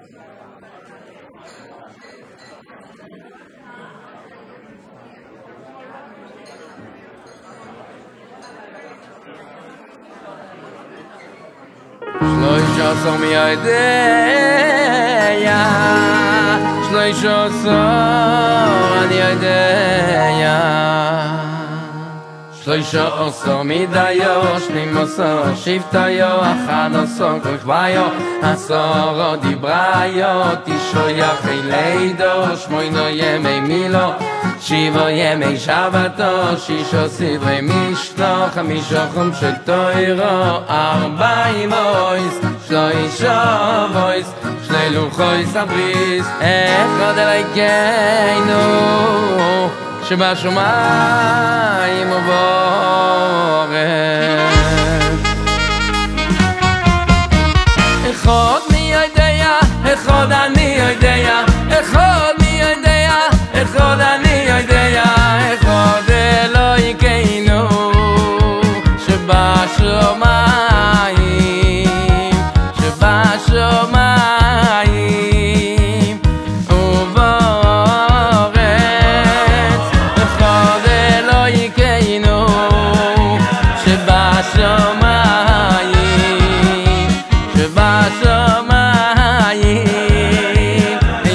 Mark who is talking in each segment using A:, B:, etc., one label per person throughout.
A: Shloisha so mi ideya Shloisha so ani ideya Shloisha so mi dayo Shnimo so shiftayo Achado so kuchvayo Asoro dibrayo Tishoyach eileido Shmoino yemei milo Shivo yemei Shabbato Shisho sidrei mishlo Chamisho chum shel toiro Arba'im ois Shloisha vois Shnei luchois abris Echad Elokeinu שבשמיים ובארץ אחד מי יודע, אחד אני יודע אחד מי יודע, אחד אני יודע אחד אלוהינו שבשמיים שבשמיים ובארץ אחד אלוהינו שבשמיים שבשמיים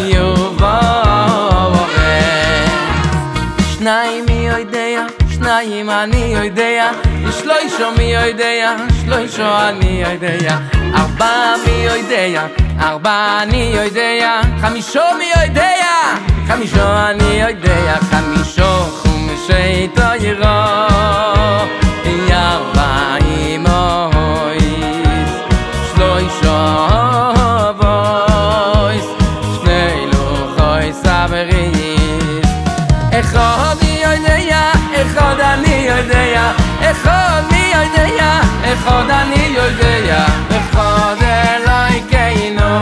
A: ובארץ שניים מי יודע שניים אני יודע שלושה מי יודע שלושה אני יודע ארבע מי יודע ארבע אני יודע חמישה מי יודע חמישה אני יודע חמישה חומשי תורה ארבעים אויס שלושה אויס שני לוחויס אבריס אחד מי יודע אחד אני יודע אחד מי יודע אחד אני יודע אחד אלוהינו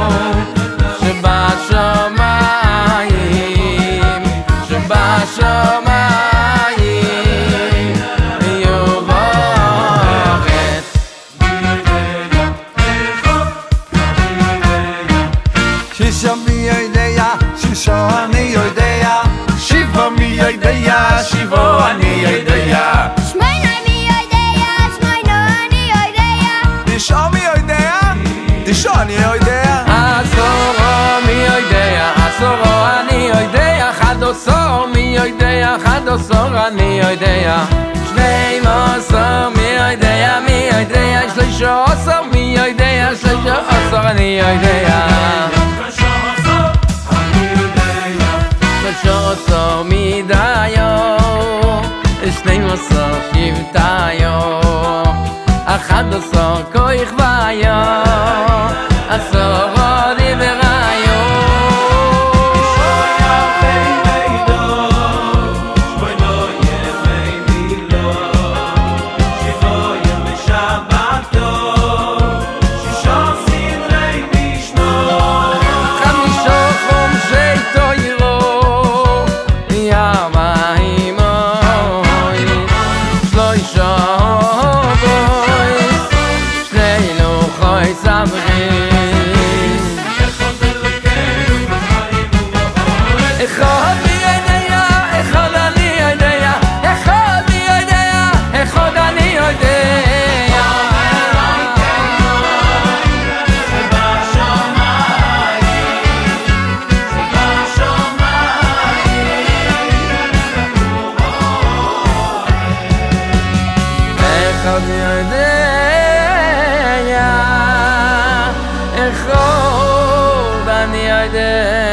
A: שבשמיים שבשמיים ובארץ
B: שישה מי יודע שישה אני יודע שבעה מי יודע שבעה אני יודע
C: שמונה מי יודע שמונה אני יודע
B: תשעה מי יודע תשעה אני יודע
A: עשרה מי יודע עשרה אני יודע 11 מי יודע 11 אני יודע 12 מי יודע 13 מי יודע 13 אני יודע 13 מי דיו 12 שבטיו 11 כוח ויו 10 דיבריו אחד אני יודע